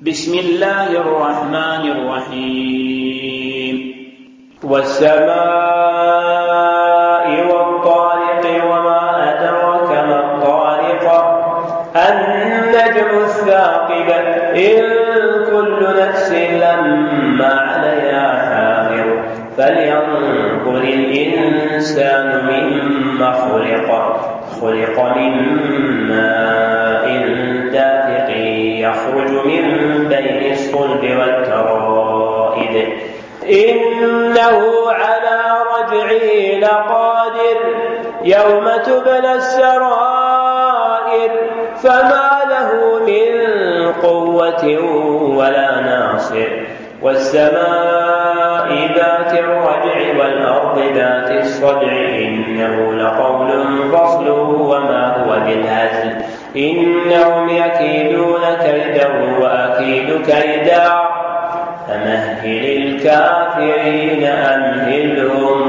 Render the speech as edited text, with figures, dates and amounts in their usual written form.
بسم الله الرحمن الرحيم والسماء والطارق وما أدراك ما الطارق النجم الثاقب إن كل نفس لما عليها حافظ فلينظر الإنسان مما خلق من ماء دافق يخرج من بين الصلب والترائب إنه على رجعه لقادر يوم تبلى السرائر فما له من قوة ولا ناصر والسماء ذات الرجع والأرض ذات الصدع إنه لقول فصل وما هو بالهزل إنهم يكيدون كيدا وأكيد كيدا فمهل الكافرين أمهلهم